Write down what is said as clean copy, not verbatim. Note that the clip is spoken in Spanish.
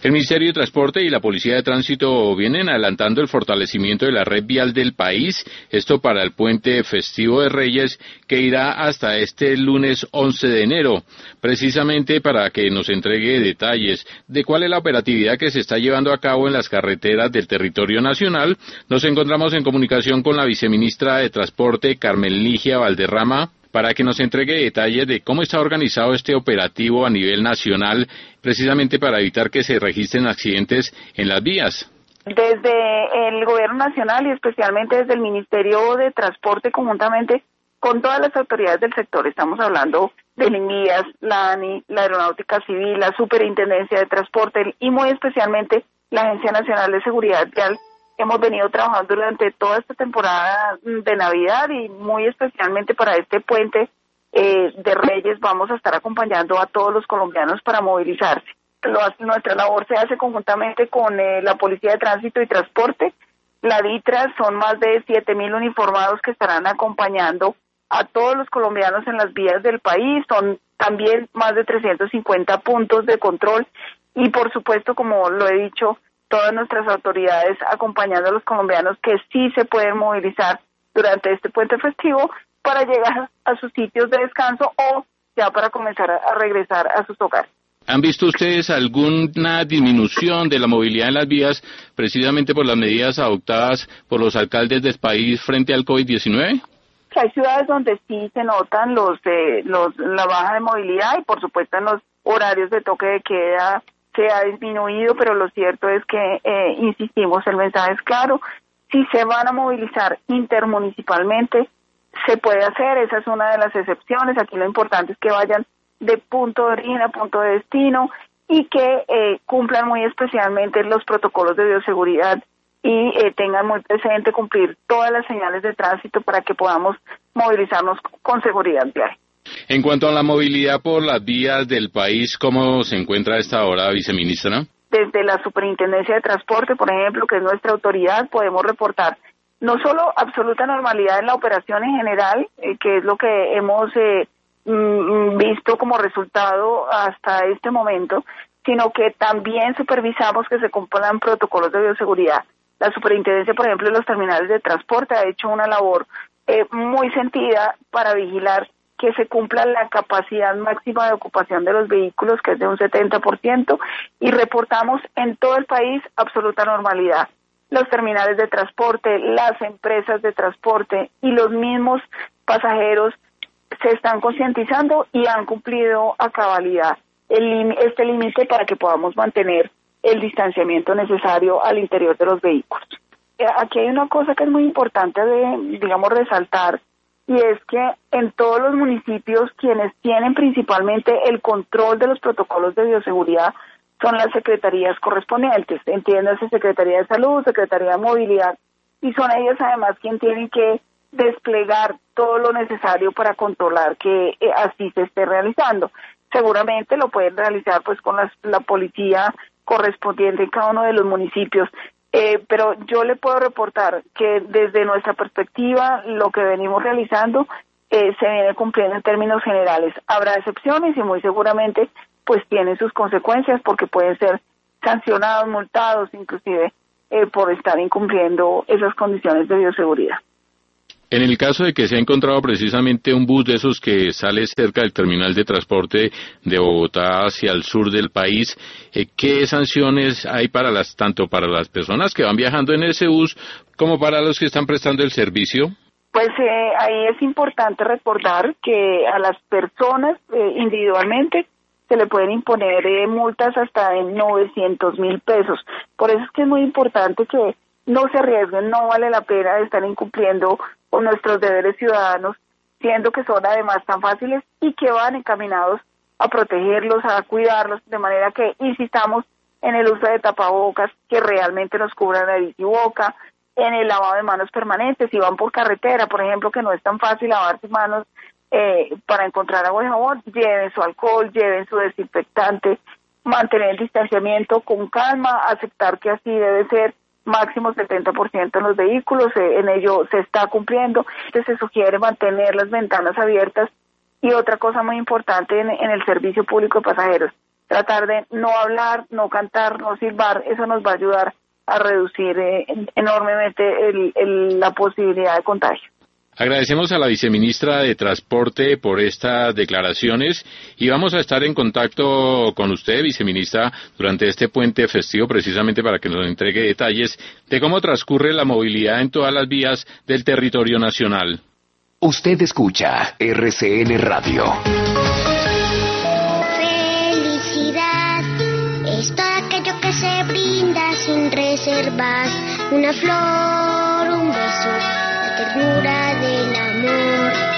El Ministerio de Transporte y la Policía de Tránsito vienen adelantando el fortalecimiento de la red vial del país, esto para el puente festivo de Reyes que irá hasta este lunes 11 de enero, precisamente para que nos entregue detalles de cuál es la operatividad que se está llevando a cabo en las carreteras del territorio nacional. Nos encontramos en comunicación con la viceministra de Transporte, Carmen Ligia Valderrama, para que nos entregue detalles de cómo está organizado este operativo a nivel nacional, precisamente para evitar que se registren accidentes en las vías. Desde el Gobierno Nacional y especialmente desde el Ministerio de Transporte, conjuntamente con todas las autoridades del sector, estamos hablando del INVIAS, la ANI, la Aeronáutica Civil, la Superintendencia de Transporte y muy especialmente la Agencia Nacional de Seguridad Vial. Hemos venido trabajando durante toda esta temporada de Navidad y muy especialmente para este puente de Reyes vamos a estar acompañando a todos los colombianos para movilizarse. Nuestra labor se hace conjuntamente con la Policía de Tránsito y Transporte. La DITRA son más de 7.000 uniformados que estarán acompañando a todos los colombianos en las vías del país. Son también más de 350 puntos de control y por supuesto, como lo he dicho, todas nuestras autoridades acompañando a los colombianos que sí se pueden movilizar durante este puente festivo para llegar a sus sitios de descanso o ya para comenzar a regresar a sus hogares. ¿Han visto ustedes alguna disminución de la movilidad en las vías precisamente por las medidas adoptadas por los alcaldes del país frente al COVID-19? Hay ciudades donde sí se notan la baja de movilidad y por supuesto en los horarios de toque de queda se ha disminuido, pero lo cierto es que, insistimos, el mensaje es claro, si se van a movilizar intermunicipalmente, se puede hacer, esa es una de las excepciones, aquí lo importante es que vayan de punto de origen a punto de destino y que cumplan muy especialmente los protocolos de bioseguridad y tengan muy presente cumplir todas las señales de tránsito para que podamos movilizarnos con seguridad vial. En cuanto a la movilidad por las vías del país, ¿cómo se encuentra a esta hora, viceministra? Desde la Superintendencia de Transporte, por ejemplo, que es nuestra autoridad, podemos reportar no solo absoluta normalidad en la operación en general, que es lo que hemos visto como resultado hasta este momento, sino que también supervisamos que se cumplan protocolos de bioseguridad. La Superintendencia, por ejemplo, de los terminales de transporte ha hecho una labor muy sentida para vigilar que se cumpla la capacidad máxima de ocupación de los vehículos, que es de un 70%, y reportamos en todo el país absoluta normalidad. Los terminales de transporte, las empresas de transporte y los mismos pasajeros se están concientizando y han cumplido a cabalidad este límite para que podamos mantener el distanciamiento necesario al interior de los vehículos. Aquí hay una cosa que es muy importante de, resaltar, y es que en todos los municipios quienes tienen principalmente el control de los protocolos de bioseguridad son las secretarías correspondientes, entiéndase Secretaría de Salud, Secretaría de Movilidad, y son ellas además quienes tienen que desplegar todo lo necesario para controlar que así se esté realizando. Seguramente lo pueden realizar pues con la policía correspondiente en cada uno de los municipios. Pero yo le puedo reportar que desde nuestra perspectiva lo que venimos realizando se viene cumpliendo en términos generales. Habrá excepciones y muy seguramente pues tienen sus consecuencias porque pueden ser sancionados, multados, inclusive por estar incumpliendo esas condiciones de bioseguridad. En el caso de que se ha encontrado precisamente un bus de esos que sale cerca del terminal de transporte de Bogotá hacia el sur del país, ¿qué sanciones hay tanto para las personas que van viajando en ese bus como para los que están prestando el servicio? Pues ahí es importante recordar que a las personas individualmente se le pueden imponer multas hasta de 900.000 pesos. Por eso es que es muy importante que no se arriesguen, no vale la pena estar incumpliendo con nuestros deberes ciudadanos, siendo que son además tan fáciles y que van encaminados a protegerlos, a cuidarlos, de manera que insistamos en el uso de tapabocas que realmente nos cubran nariz y boca, en el lavado de manos permanente, si van por carretera, por ejemplo, que no es tan fácil lavarse manos para encontrar agua y jabón, lleven su alcohol, lleven su desinfectante, mantener el distanciamiento con calma, aceptar que así debe ser, máximo 70% en los vehículos, en ello se está cumpliendo. Se sugiere mantener las ventanas abiertas y otra cosa muy importante en el servicio público de pasajeros, tratar de no hablar, no cantar, no silbar. Eso nos va a ayudar a reducir enormemente la posibilidad de contagio. Agradecemos a la viceministra de Transporte por estas declaraciones y vamos a estar en contacto con usted, viceministra, durante este puente festivo, precisamente para que nos entregue detalles de cómo transcurre la movilidad en todas las vías del territorio nacional. Usted escucha RCN Radio. Felicidad es todo aquello que se brinda sin reservas, una flor, un beso, la ternura del amor.